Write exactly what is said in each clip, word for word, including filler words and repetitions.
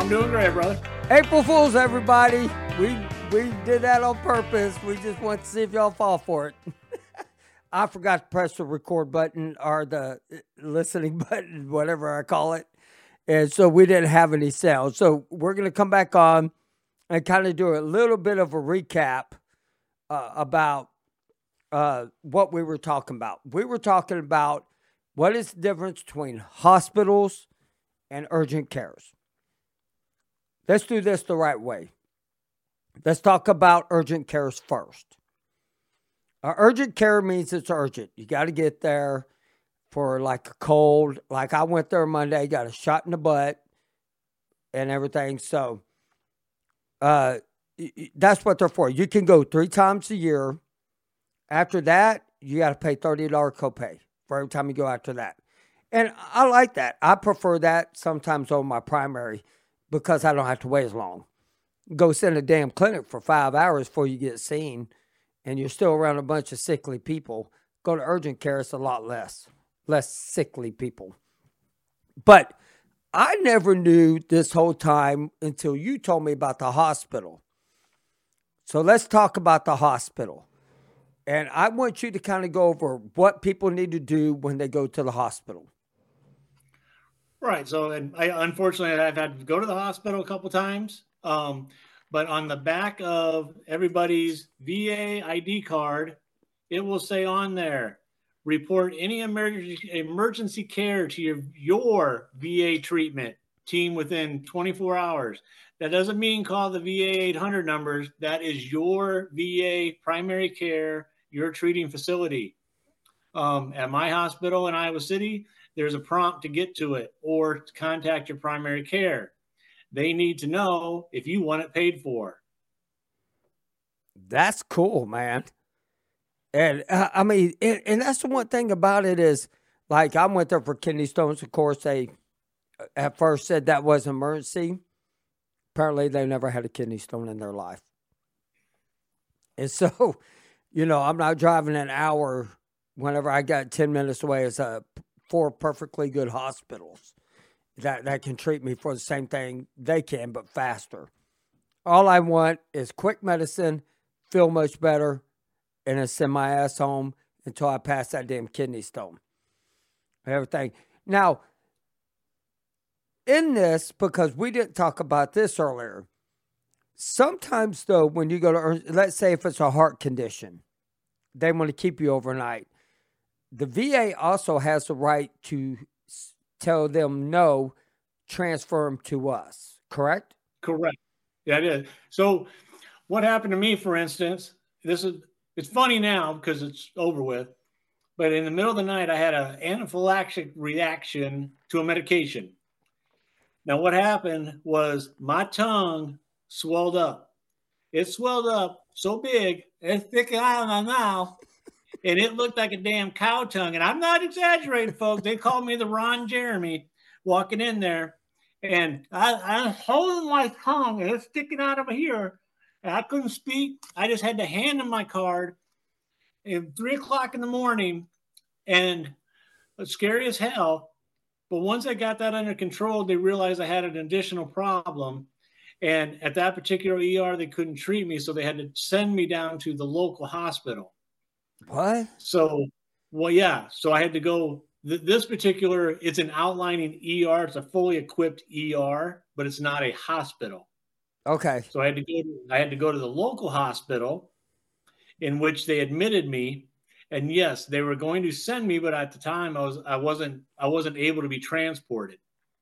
I'm doing great, brother. April Fools, everybody. We we did that on purpose. We just want to see if y'all fall for it. I forgot to press the record button or the listening button, whatever I call it. And so we didn't have any sound. So we're going to come back on and kind of do a little bit of a recap uh, about uh, what we were talking about. We were talking about what is the difference between hospitals and urgent cares. Let's do this the right way. Let's talk about urgent cares first. Uh, urgent care means it's urgent. You got to get there for like a cold. Like I went there Monday, got a shot in the butt and everything. So uh, that's what they're for. You can go three times a year. After that, you got to pay thirty dollars copay for every time you go after that. And I like that. I prefer that sometimes over my primary because I don't have to wait as long. Go sit in a damn clinic for five hours before you get seen, and you're still around a bunch of sickly people. Go to urgent care, it's a lot less. Less sickly people. But I never knew this whole time until you told me about the hospital. So let's talk about the hospital. And I want you to kind of go over what people need to do when they go to the hospital. Right. So, and I, unfortunately, I've had to go to the hospital a couple times. Um, but on the back of everybody's V A I D card, it will say on there, report any emergency emergency care to your, your V A treatment team within twenty-four hours. That doesn't mean call the V A eight hundred numbers. That is your V A primary care, your treating facility. Um, at my hospital in Iowa City, there's a prompt to get to it or to contact your primary care. They need to know if you want it paid for. That's cool, man. And uh, I mean, and, and that's the one thing about it is, like, I went there for kidney stones. Of course, they at first said that was an emergency. Apparently, they never had a kidney stone in their life. And so, you know, I'm not driving an hour whenever I got ten minutes away as a four perfectly good hospitals that, that can treat me for the same thing they can, but faster. All I want is quick medicine, feel much better, and then send my ass home until I pass that damn kidney stone. Everything. Now, in this, because we didn't talk about this earlier, sometimes, though, when you go to, let's say if it's a heart condition, they want to keep you overnight. The V A also has the right to tell them no, transfer them to us, correct? Correct. Yeah, it is. So what happened to me, for instance, this is, it's funny now because it's over with, but in the middle of the night, I had an anaphylactic reaction to a medication. Now, what happened was my tongue swelled up. It swelled up so big, it's sticking out of my mouth. And it looked like a damn cow tongue. And I'm not exaggerating, folks. They called me the Ron Jeremy walking in there. And I, I was holding my tongue. And it's sticking out of here. And I couldn't speak. I just had to hand them my card at three o'clock in the morning. And it's scary as hell. But once I got that under control, they realized I had an additional problem. And at that particular E R, they couldn't treat me. So they had to send me down to the local hospital. What? So, well, yeah. So I had to go, th- this particular, it's an outlining E R. It's a fully equipped E R, but it's not a hospital. Okay. So I had to go to, I had to go to the local hospital in which they admitted me. And yes, they were going to send me, but at the time I was, I wasn't, I wasn't able to be transported.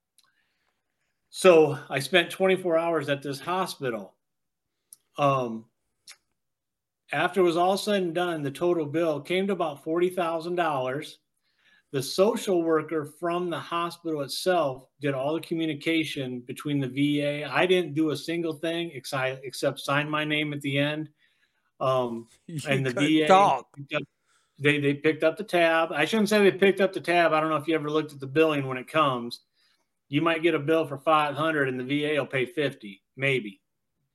So I spent twenty-four hours at this hospital. Um, After it was all said and done, the total bill came to about forty thousand dollars. The social worker from the hospital itself did all the communication between the V A. I didn't do a single thing except, except sign my name at the end. Um, and the V A, talk. they, they picked up the tab. I shouldn't say they picked up the tab. I don't know if you ever looked at the billing when it comes. You might get a bill for five hundred dollars and the V A will pay fifty, maybe.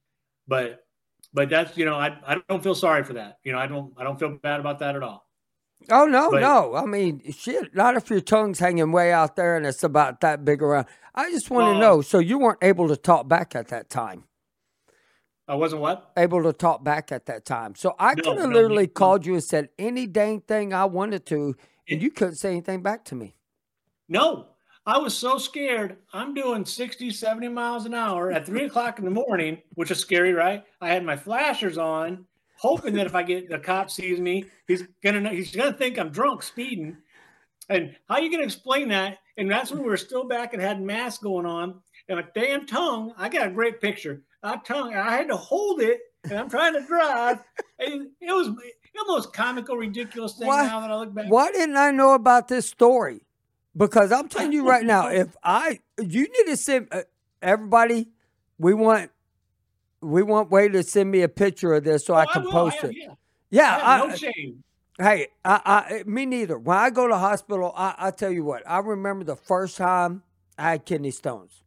But But that's, you know, I, I don't feel sorry for that. You know, I don't I don't feel bad about that at all. Oh, no, But no. I mean, shit, not if your tongue's hanging way out there and it's about that big around. I just want to uh, know, so you weren't able to talk back at that time? I wasn't what? Able to talk back at that time. So I could No, have no, literally no. called you and said any dang thing I wanted to, and It, you couldn't say anything back to me. no, I was so scared. I'm doing sixty, seventy miles an hour at three o'clock in the morning, which is scary, right? I had my flashers on, hoping that if I get the cop sees me, he's gonna he's gonna think I'm drunk speeding. And how are you gonna explain that? And that's when we were still back and had masks going on. And a damn tongue, I got a great picture. A tongue, I had to hold it, and I'm trying to drive. And it was the most comical, ridiculous thing Why, now that I look back. why didn't I know about this story? Because I'm telling you right now, if I, you need to send uh, everybody, we want, we want Wade to send me a picture of this so Oh, I can I will. post I have, it. yeah. Yeah, I have I, no shame. hey, I, I, me neither. When I go to the hospital, I, I tell you what, I remember the first time I had kidney stones.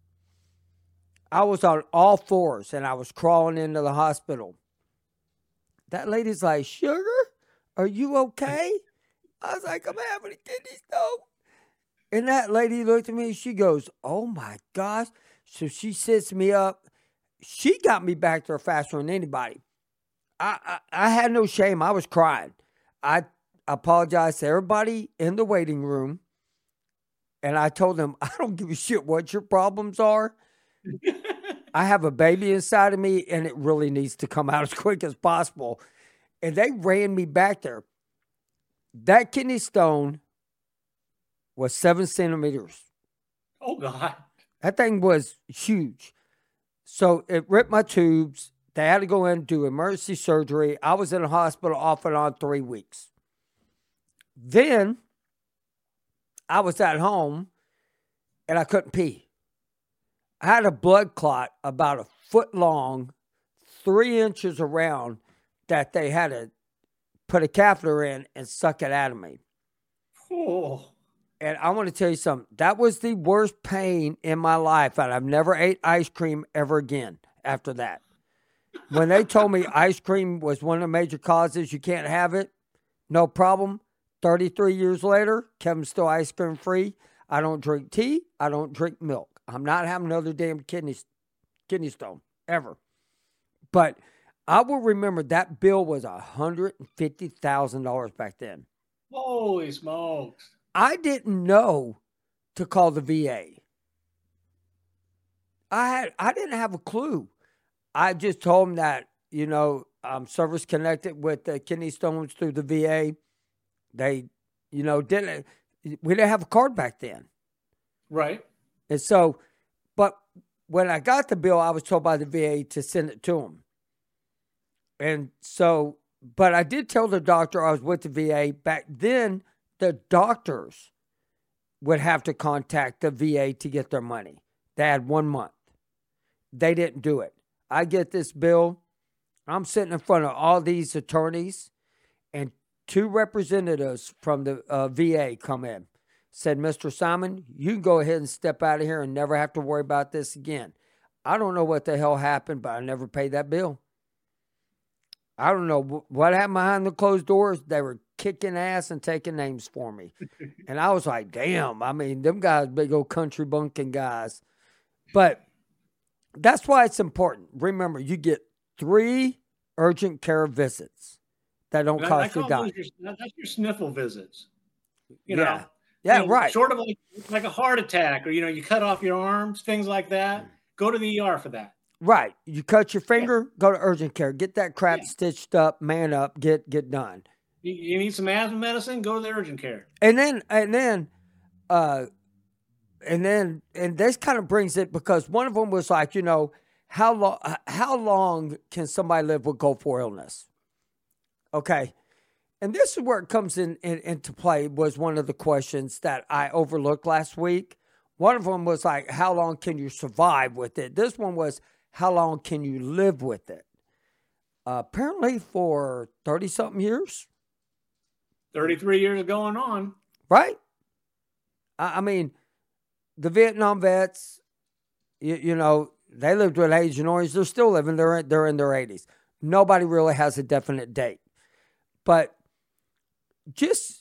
I was on all fours and I was crawling into the hospital. That lady's like, "Sugar, are you okay?" I was like, "I'm having a kidney stone." And that lady looked at me. She goes, "Oh my gosh." So she sits me up. She got me back there faster than anybody. I, I, I had no shame. I was crying. I apologized to everybody in the waiting room. And I told them, I don't give a shit what your problems are. I have a baby inside of me and it really needs to come out as quick as possible. And they ran me back there. That kidney stone was seven centimeters. Oh, God. That thing was huge. So it ripped my tubes. They had to go in and do emergency surgery. I was in the hospital off and on three weeks. Then I was at home and I couldn't pee. I had a blood clot about a foot long, three inches around, that they had to put a catheter in and suck it out of me. Oh. And I want to tell you something. That was the worst pain in my life. And I've never ate ice cream ever again after that. When they told me ice cream was one of the major causes you can't have it, no problem. thirty-three years later, Kevin's still ice cream free. I don't drink tea. I don't drink milk. I'm not having another damn kidney, kidney stone ever. But I will remember that bill was one hundred fifty thousand dollars back then. Holy smokes. I didn't know to call the V A. I had I didn't have a clue. I just told them that, you know, I'm service connected with the kidney stones through the V A. They, you know, didn't, we didn't have a card back then. Right. And so, but when I got the bill, I was told by the V A to send it to them. And so, but I did tell the doctor I was with the V A. Back then, the doctors would have to contact the V A to get their money. They had one month. They didn't do it. I get this bill. I'm sitting in front of all these attorneys, and two representatives from the uh, V A come in. Said, "Mister Simon, you can go ahead and step out of here and never have to worry about this again." I don't know what the hell happened, but I never paid that bill. I don't know what happened behind the closed doors. They were kicking ass and taking names for me. And I was like, damn, I mean, them guys, big old country bunking guys. But that's why it's important. Remember, you get three urgent care visits that don't And I, I cost you a call dime. those your, that's your sniffle visits. You Yeah. know, Yeah, you know, right. Sort of like, like a heart attack, or, you know, you cut off your arms, things like that. Go to the E R for that. Right. You cut your finger, go to urgent care. Get that crap Yeah. stitched up, man up, get get done. You, you need some asthma medicine, go to the urgent care. And then and then uh and then and this kind of brings it, because one of them was like, you know, how long how long can somebody live with gulf war illness? Okay. And this is where it comes in, in into play, was one of the questions that I overlooked last week. One of them was like, how long can you survive with it? This one was, how long can you live with it? Uh, apparently for thirty-something years. thirty-three years going on. Right? I, I mean, the Vietnam vets, you, you know, they lived with Agent Orange. They're still living. They're, they're in their eighties. Nobody really has a definite date. But just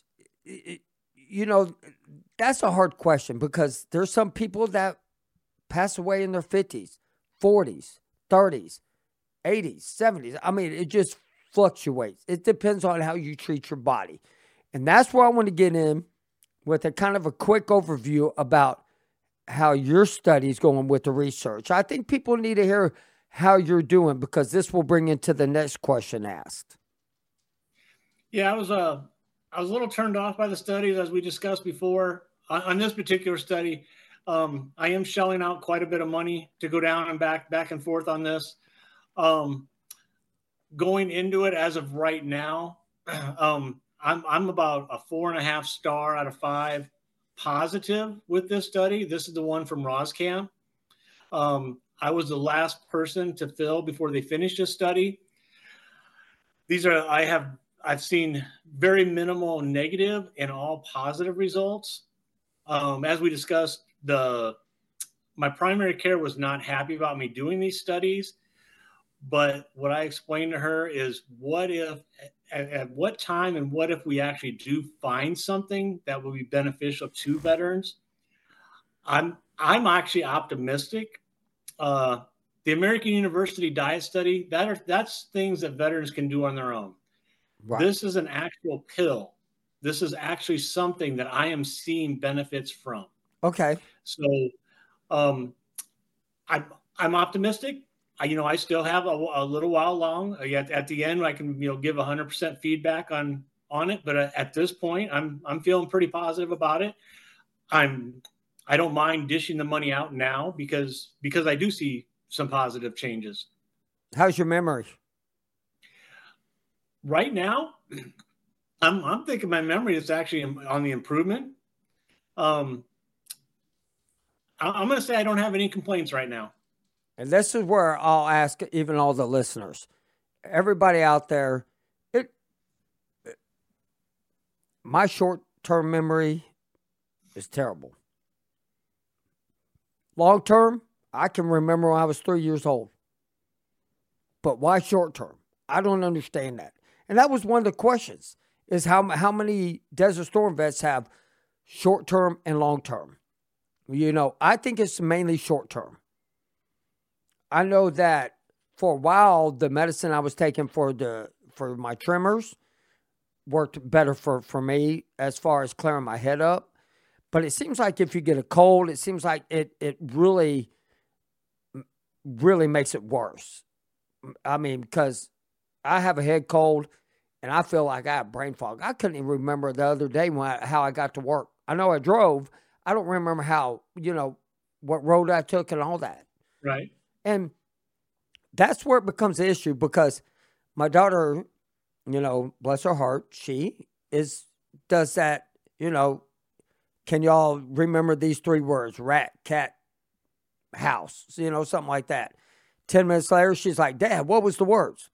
you know, that's a hard question because there's some people that pass away in their fifties, forties, thirties, eighties, seventies. I mean, it just fluctuates. It depends on how you treat your body. And that's where I want to get in with a kind of a quick overview about how your study is going with the research. I think people need to hear how you're doing because this will bring into the next question asked. Yeah, I was uh, I was a little turned off by the studies as we discussed before. On, on this particular study, um, I am shelling out quite a bit of money to go down and back, back and forth on this. Um, going into it as of right now, um, I'm I'm about a four and a half star out of five positive with this study. This is the one from Roscam. Um, I was the last person to fill before they finished this study. These are I have I've seen very minimal negative and all positive results. Um, as we discussed, the my primary care was not happy about me doing these studies. But what I explained to her is what if, at, at what time and what if we actually do find something that will be beneficial to veterans? I'm, I'm actually optimistic. Uh, the American University Diet Study, that are, that's things that veterans can do on their own. Right. This is an actual pill. This is actually something that I am seeing benefits from. Okay. So um, I'm, I'm optimistic. I, you know, I still have a, a little while long. At, at the end, I can, you know, give one hundred percent feedback on on it. But at this point, I'm I'm feeling pretty positive about it. I'm I don't mind dishing the money out now because because I do see some positive changes. How's your memory? Right now, I'm I'm thinking my memory is actually on the improvement. Um, I, I'm going to say I don't have any complaints right now. And this is where I'll ask even all the listeners, everybody out there, it, it my short-term memory is terrible. Long-term, I can remember when I was three years old. But why short-term? I don't understand that. And that was one of the questions, is how, how many Desert Storm vets have short-term and long-term? You know, I think it's mainly short-term. I know that for a while, the medicine I was taking for the for my tremors worked better for, for me as far as clearing my head up. But it seems like if you get a cold, it seems like it it really, really makes it worse. I mean, because I have a head cold, and I feel like I have brain fog. I couldn't even remember the other day when I, how I got to work. I know I drove. I don't remember how, you know, what road I took and all that. Right. And that's where it becomes an issue because my daughter, you know, bless her heart, she is does that, you know, can y'all remember these three words? Rat, cat, house, you know, something like that. Ten minutes later, she's like, Dad, what was the words?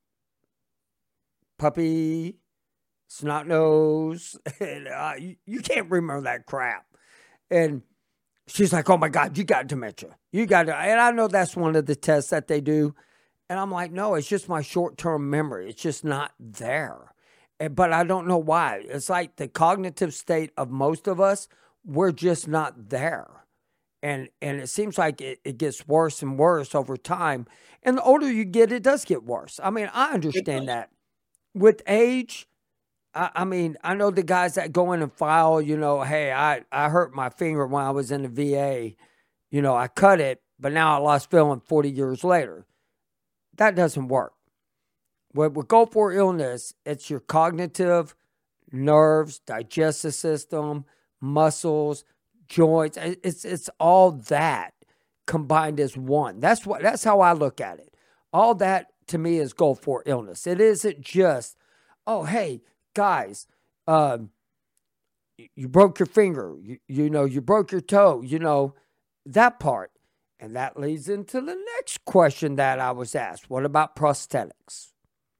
Puppy, snot nose. and, uh, you, you can't remember that crap. And she's like, oh, my God, you got dementia. You got to. And I know that's one of the tests that they do. And I'm like, no, it's just my short-term memory. It's just not there. And, but I don't know why. It's like the cognitive state of most of us, we're just not there. And and it seems like it, it gets worse and worse over time. And the older you get, it does get worse. I mean, I understand that. With age, I, I mean, I know the guys that go in and file, you know, hey, I, I hurt my finger when I was in the V A. You know, I cut it, but now I lost feeling forty years later. That doesn't work. With, with Gulf War illness, it's your cognitive, nerves, digestive system, muscles, joints. It's it's all that combined as one. That's what. That's how I look at it. All that to me is Gulf War illness. It isn't just, oh, hey, guys, um, you broke your finger. You, you know, you broke your toe. You know, that part. And that leads into the next question that I was asked. What about prosthetics?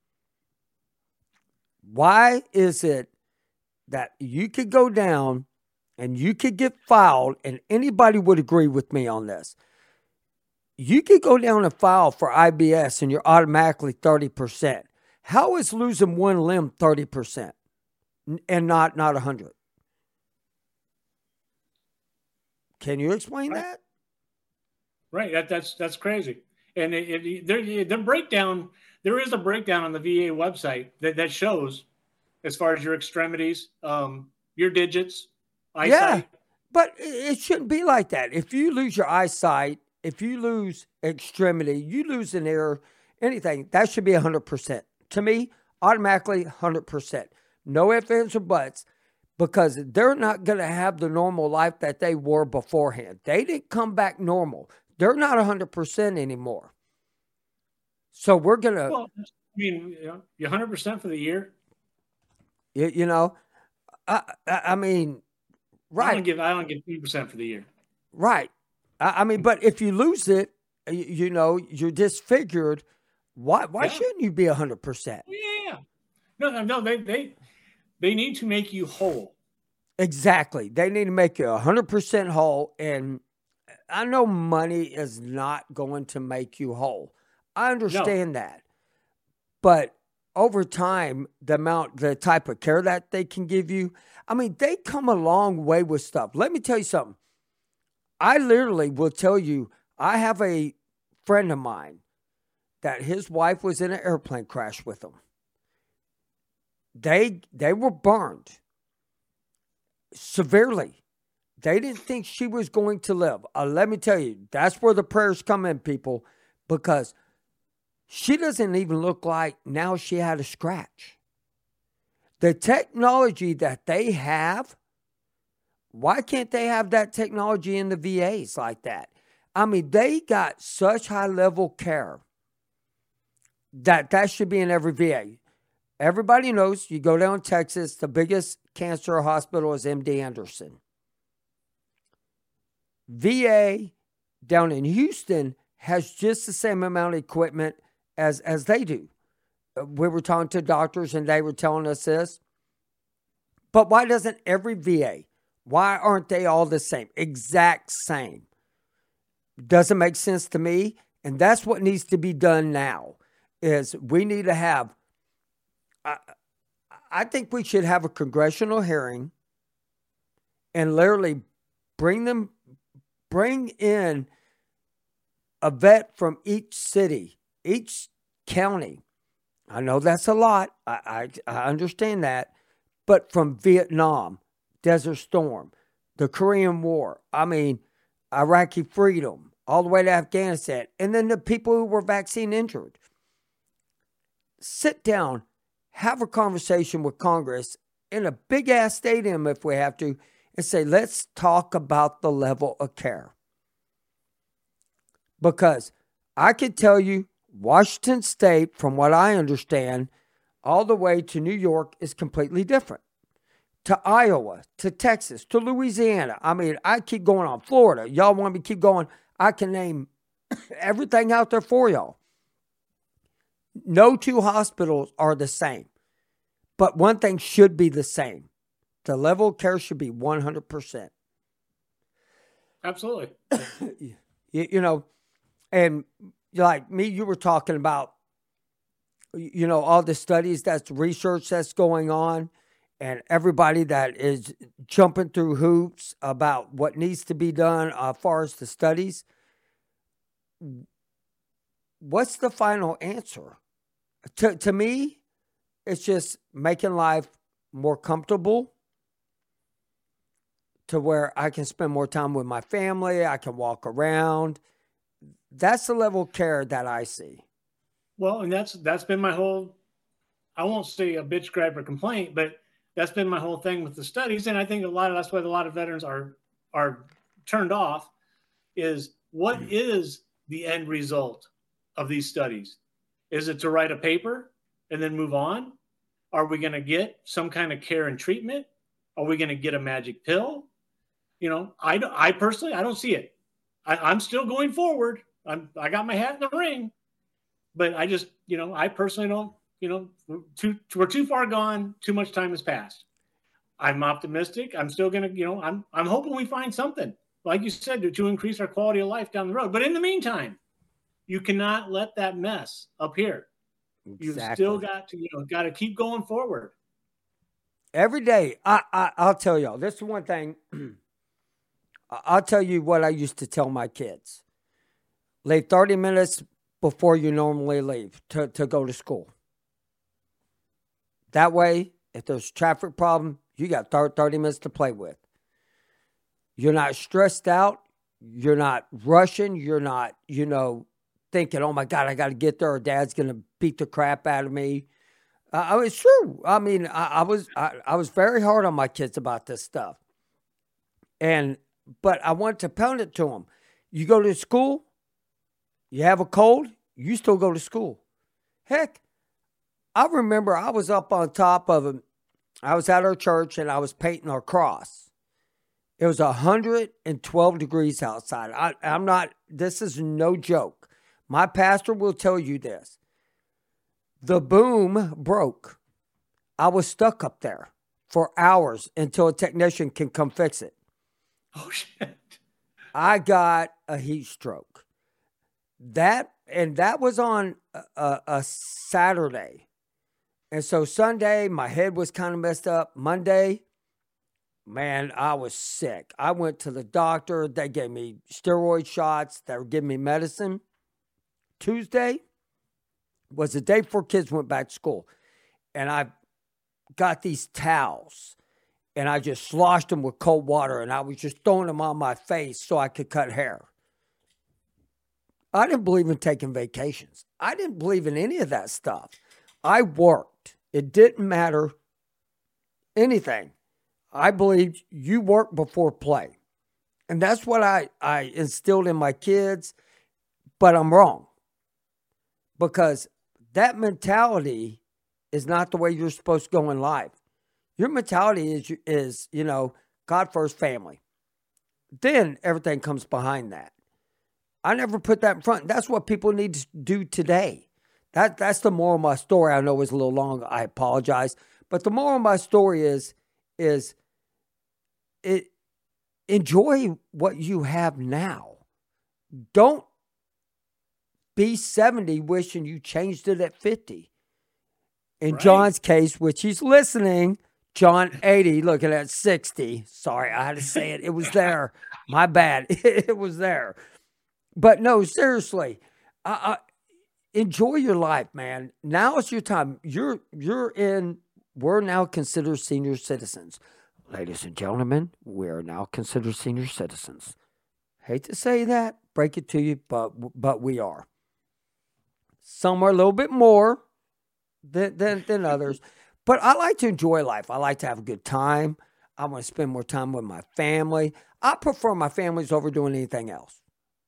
Why is it that you could go down and you could get filed, and anybody would agree with me on this, you could go down and file for I B S and you're automatically thirty percent. How is losing one limb thirty percent and not, not one hundred? Can you explain Right. that? Right. That, that's that's crazy. And it, it, there, the breakdown, there is a breakdown on the V A website that, that shows as far as your extremities, um, your digits, Yeah, eyesight. but it shouldn't be like that. If you lose your eyesight, if you lose extremity, you lose an ear, anything, that should be one hundred percent. To me, automatically one hundred percent. No ifs, ands, or buts, because they're not going to have the normal life that they were beforehand. They didn't come back normal. They're not one hundred percent anymore. So we're going to, Well, I mean, you know, you're one hundred percent for the year. you, you know, I, I, I mean, I right. don't give I don't give two percent for the year. Right. I, I mean, but if you lose it, you, you know, you're disfigured. Why? Why Yeah. shouldn't you be a hundred percent? Yeah. No, no, no. They they they need to make you whole. Exactly. They need to make you a hundred percent whole. And I know money is not going to make you whole. I understand no. that, but over time, the amount, the type of care that they can give you, I mean, they come a long way with stuff. Let me tell you something. I literally will tell you, I have a friend of mine that his wife was in an airplane crash with him. They they were burned severely. They didn't think she was going to live. Uh, let me tell you, that's where the prayers come in, people, because she doesn't even look like now she had a scratch. The technology that they have, why can't they have that technology in the V As like that? I mean, they got such high-level care that that should be in every V A. Everybody knows, you go down to Texas, the biggest cancer hospital is M D Anderson. V A down in Houston has just the same amount of equipment as, as they do. We were talking to doctors and they were telling us this. But why doesn't every V A, why aren't they all the same? Exact same. Doesn't make sense to me. And that's what needs to be done now, is we need to have, I, I think we should have a congressional hearing and literally bring them, bring in a vet from each city, each county. I know that's a lot. I, I, I understand that. But from Vietnam, Desert Storm, the Korean War, I mean, Iraqi freedom, all the way to Afghanistan, and then the people who were vaccine injured. Sit down, have a conversation with Congress in a big-ass stadium if we have to, and say, let's talk about the level of care. Because I could tell you, Washington State, from what I understand, all the way to New York is completely different. To Iowa, to Texas, to Louisiana. I mean, I keep going on. Florida. Y'all want me to keep going? I can name everything out there for y'all. No two hospitals are the same. But one thing should be the same. The level of care should be one hundred percent. Absolutely. you, you know, and like me, you were talking about, you know, all the studies, that's research that's going on, and everybody that is jumping through hoops about what needs to be done as far as the studies. What's the final answer? To, to me, it's just making life more comfortable to where I can spend more time with my family. I can walk around. That's the level of care that I see. Well, and that's that's been my whole, I won't say a bitch, gripe, or complaint, but that's been my whole thing with the studies. And I think a lot of that's why a lot of veterans are are turned off, is what is the end result of these studies? Is it to write a paper and then move on? Are we going to get some kind of care and treatment? Are we going to get a magic pill? You know, I, I personally, I don't see it. I, I'm still going forward. I'm, I got my hat in the ring, but I just, you know, I personally don't, you know, too, we're too far gone. Too much time has passed. I'm optimistic. I'm still going to, you know, I'm, I'm hoping we find something, like you said, to, to increase our quality of life down the road. But in the meantime, you cannot let that mess up here. Exactly. You've still got to, you know, got to keep going forward. Every day, I, I, I'll tell y'all, this is one thing I'll tell you what I used to tell my kids. Leave thirty minutes before you normally leave to, to go to school. That way, if there's a traffic problem, you got thirty minutes to play with. You're not stressed out. You're not rushing. You're not, you know, thinking, oh, my God, I got to get there or Dad's going to beat the crap out of me. Uh, it's true. I mean, I, I was I, I was very hard on my kids about this stuff. And but I wanted to pound it to them. You go to school, you have a cold, you still go to school. Heck, I remember I was up on top of a, I was at our church and I was painting our cross. It was one hundred twelve degrees outside. I, I'm not, this is no joke. My pastor will tell you this. The boom broke. I was stuck up there for hours until a technician can come fix it. Oh, shit. I got a heat stroke. That, and that was on a, a, a Saturday. And so Sunday, my head was kind of messed up. Monday, man, I was sick. I went to the doctor. They gave me steroid shots. They were giving me medicine. Tuesday was the day before kids went back to school. And I got these towels. And I just sloshed them with cold water. And I was just throwing them on my face so I could cut hair. I didn't believe in taking vacations. I didn't believe in any of that stuff. I worked. It didn't matter anything. I believed you work before play. And that's what I, I instilled in my kids. But I'm wrong. Because that mentality is not the way you're supposed to go in life. Your mentality is, is, you know, God first, family. Then everything comes behind that. I never put that in front. That's what people need to do today. That That's the moral of my story. I know it was a little long. I apologize. But the moral of my story is, is it, enjoy what you have now. Don't be seventy wishing you changed it at fifty. In right. John's case, which he's listening, John eighty, looking at sixty. Sorry, I had to say it. It was there. My bad. It was there. But no, seriously, uh, uh, enjoy your life, man. Now is your time. You're you're in. We're now considered senior citizens, ladies and gentlemen. We are now considered senior citizens. Hate to say that, break it to you, but but we are. Some are a little bit more than than, than others. But I like to enjoy life. I like to have a good time. I want to spend more time with my family. I prefer my families over doing anything else.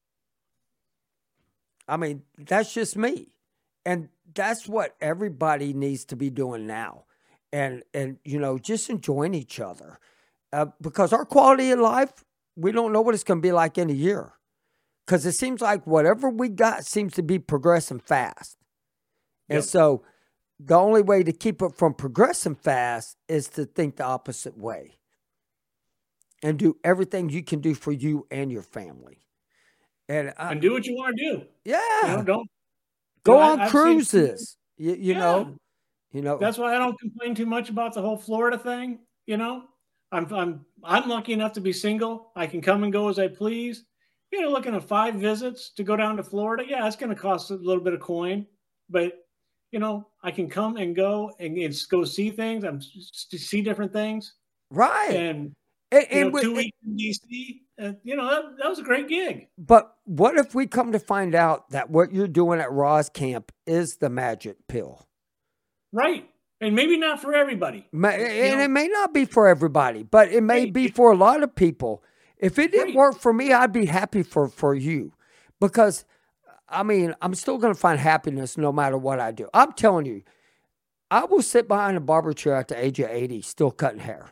I mean, that's just me. And that's what everybody needs to be doing now. And, and you know, just enjoying each other. Uh, because our quality of life, we don't know what it's going to be like in a year. Because it seems like whatever we got seems to be progressing fast. Yep. And so the only way to keep it from progressing fast is to think the opposite way. And do everything you can do for you and your family. And, I, and do what you want to do. Yeah. You know, don't go you know, on I, cruises. Seen, you you yeah. know. You know. That's why I don't complain too much about the whole Florida thing. You know, I'm I'm I'm lucky enough to be single. I can come and go as I please. You know, looking at five visits to go down to Florida. Yeah, it's going to cost a little bit of coin, but you know, I can come and go and, and go see things. I'm to see different things. Right. And, and, you and know, two and, weeks in D C, uh, you know, that, that was a great gig. But what if we come to find out that what you're doing at Ross Camp is the magic pill? Right. And maybe not for everybody. Ma- and know? It may not be for everybody, but it may right. be for a lot of people. If it didn't right. work for me, I'd be happy for, for you. Because, I mean, I'm still going to find happiness no matter what I do. I'm telling you, I will sit behind a barber chair at the age of eighty, still cutting hair.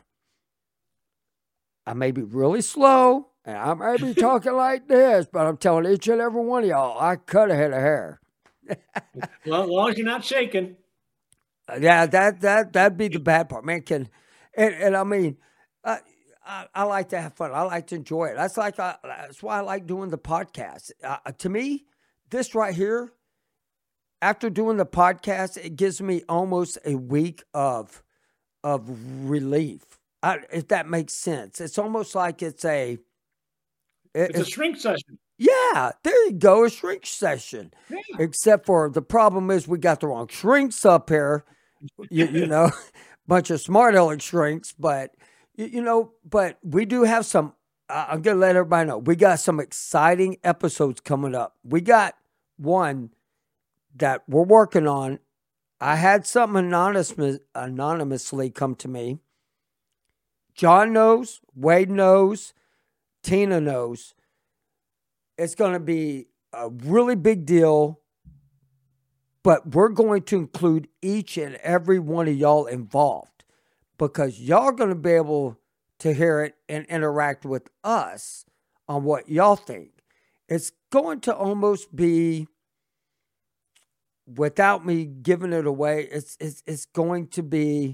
I may be really slow, and I may be talking like this, but I'm telling each and every one of y'all, I cut a head of hair. Well, as long as you're not shaking. Yeah, that that that'd be the bad part, man. Can and, and I mean, uh, I, I like to have fun. I like to enjoy it. That's like I, that's why I like doing the podcast. Uh, to me, this right here, after doing the podcast, it gives me almost a week of of relief. I, if that makes sense, it's almost like it's a It, it's a shrink session. Yeah, there you go, a shrink session. Yeah. Except for the problem is we got the wrong shrinks up here. You, you know, bunch of smart aleck shrinks, but you, you know, but we do have some. Uh, I'm gonna let everybody know we got some exciting episodes coming up. We got one that we're working on. I had something anonymous, anonymously come to me. John knows, Wade knows, Tina knows. It's going to be a really big deal, but we're going to include each and every one of y'all involved because y'all are going to be able to hear it and interact with us on what y'all think. It's going to almost be, without me giving it away, it's it's it's going to be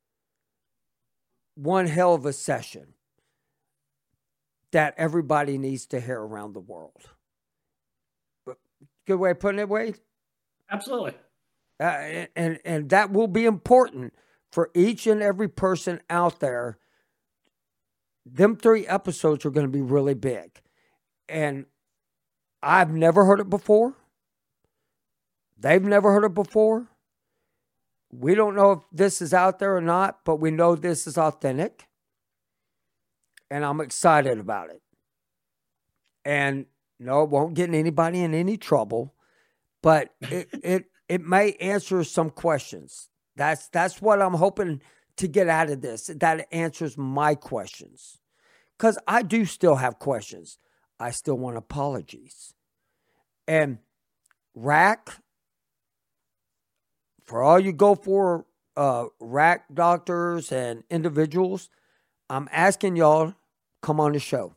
one hell of a session that everybody needs to hear around the world. Good way of putting it, Wade? Absolutely. Uh, and, and and that will be important for each and every person out there. Them three episodes are going to be really big. And I've never heard it before. They've never heard it before. We don't know if this is out there or not, but we know this is authentic. And I'm excited about it. And no, it won't get anybody in any trouble, but it it it may answer some questions. That's that's what I'm hoping to get out of this. That it answers my questions. Because I do still have questions. I still want apologies. And Rack, for all you go for uh, Rack doctors and individuals, I'm asking y'all, come on the show.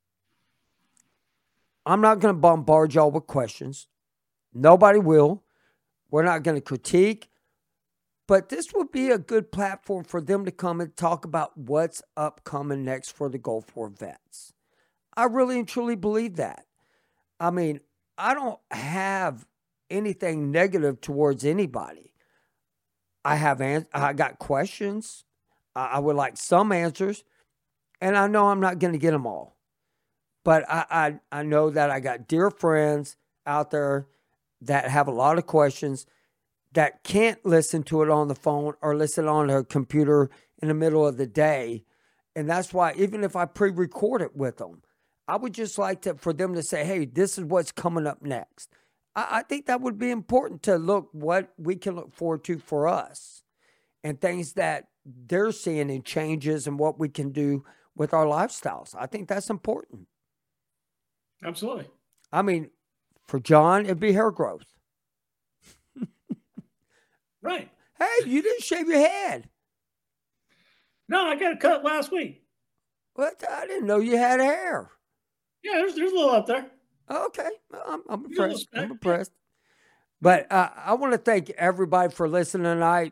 I'm not going to bombard y'all with questions. Nobody will. We're not going to critique. But this would be a good platform for them to come and talk about what's upcoming next for the Gulf War vets. I really and truly believe that. I mean, I don't have anything negative towards anybody. I have an- I got questions. I, I would like some answers. And I know I'm not going to get them all. But I, I I know that I got dear friends out there that have a lot of questions that can't listen to it on the phone or listen on a computer in the middle of the day. And that's why even if I pre-record it with them, I would just like to for them to say, hey, this is what's coming up next. I, I think that would be important to look what we can look forward to for us and things that they're seeing in changes and what we can do with our lifestyles. I think that's important. Absolutely. I mean, for John, it'd be hair growth. Right. Hey, you didn't shave your head. No, I got a cut last week. What? I didn't know you had hair. Yeah, there's there's a little up there. Okay, I'm, I'm impressed. I'm impressed. But uh, I want to thank everybody for listening tonight.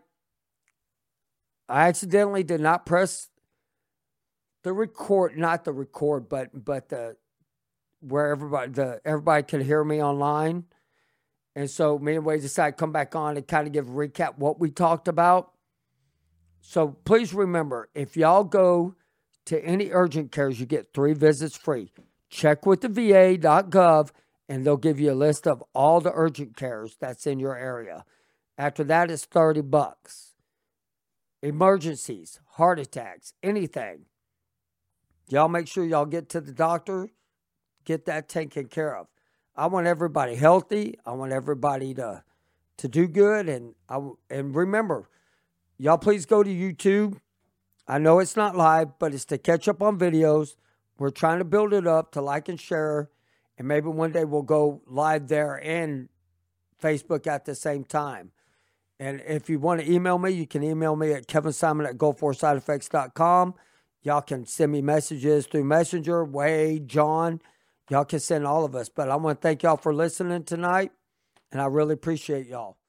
I accidentally did not press the record, not the record, but but the where everybody the everybody could hear me online. And so me and Wade decided to come back on and kind of give a recap what we talked about. So please remember, if y'all go to any urgent cares, you get three visits free. Check with the V A dot gov and they'll give you a list of all the urgent cares that's in your area. After that, it's thirty bucks. Emergencies, heart attacks, anything. Y'all make sure y'all get to the doctor, get that taken care of. I want everybody healthy. I want everybody to to do good. And I, and remember, y'all please go to YouTube. I know it's not live, but it's to catch up on videos. We're trying to build it up to like and share. And maybe one day we'll go live there and Facebook at the same time. And if you want to email me, you can email me at kevin simon at gulf war side effects dot com. Y'all can send me messages through Messenger, Wade, John. Y'all can send all of us. But I want to thank y'all for listening tonight, and I really appreciate y'all.